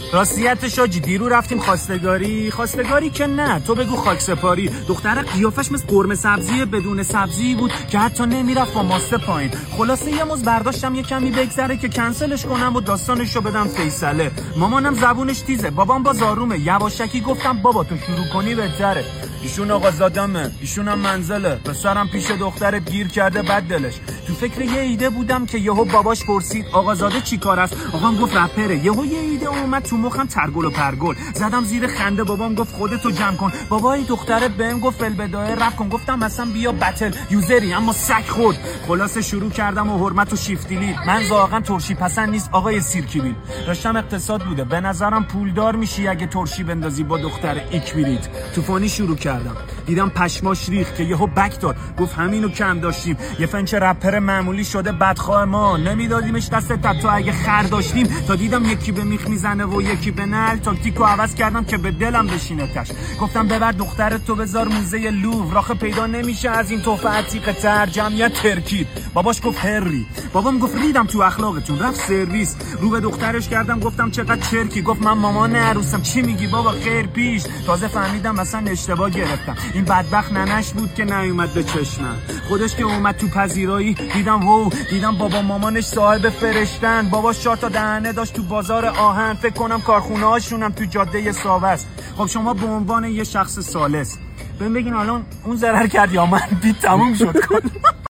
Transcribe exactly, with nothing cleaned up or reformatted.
راستیتش آجی دیرو رفتیم خواستگاری. خواستگاری که نه، تو بگو خاکسپاری. دختر قیافش مثل قرمه سبزی بدون سبزی بود که حتی نمیرفت با ماسته پایین. خلاصه یه موز برداشتم یه کمی بگذره که کنسلش کنم و داستانشو بدم فیصله. مامانم زبونش تیزه، بابام با زارومه. یواشکی گفتم بابا تو شروع کنی بهتره. ایشون آقا زادمه، ایشونم منزله. پسرم پیش دخترت گیر کرده بد دلش. تو فکر یه ایده بودم که یهو باباش پرسید آقا زاده چی کار است؟ آقام گفت رپره. یهو یه ایده اومد تو مخم ترگل و پرگل. زدم زیر خنده. بابام گفت خودتو جمع کن. بابای دخترت بهم گفت فلبدای رپ کن. گفتم مثلا بیا بتل یوزری اما سگ خورد. خلاصه شروع کردم و حرمت و شیفتیلی. من واقعا ترشی پسند نیست آقای سیرکیبیل. داشتم اقتصاد بوده. به نظرم پولدار میشی اگه ترشی بندازی با دختر ایکبریت. تو فانی شروع کردم. دیدم پشماش ریخت که یهو بک داد. گفت همینو کم داشتیم. یه فنچ رپر معمولی شده بدخواه ما. نمیدادیمش دست تا اگه خر داشتیم. تا دیدم یکی به میخ میزنه و یکی به نل. تاکتیکو عوض کردم که به دلم بشینه تش. گفتم ببر دخترت تو بذار موزه لوور. راخه پیدا نمیشه از این تحفه عتیقه تر. جمعیت ترکید. باباش گفت هری. بابام گفت ریدم تو اخلاقتون. رفت سرویس. رو به دخترش کردم گفتم چقدر چرکی. گفت من مامان عروسم. چی میگی بابا خیر پیش. تازه فهمیدم مثلا اشتباه گرفتم. این بدبخت ننش بود که نیومد به چشمم. خودش که اومد تو پذیرایی دیدم وو دیدم بابا مامانش صاحب فرشتن. بابا چهار تا دهنه داشت تو بازار آهن. فکر کنم کارخونه هاشونم تو جاده ساوه است. خب شما به عنوان یه شخص ثالث بهم بگین الان اون ضرر کرد یا من؟ بی تموم شد کن.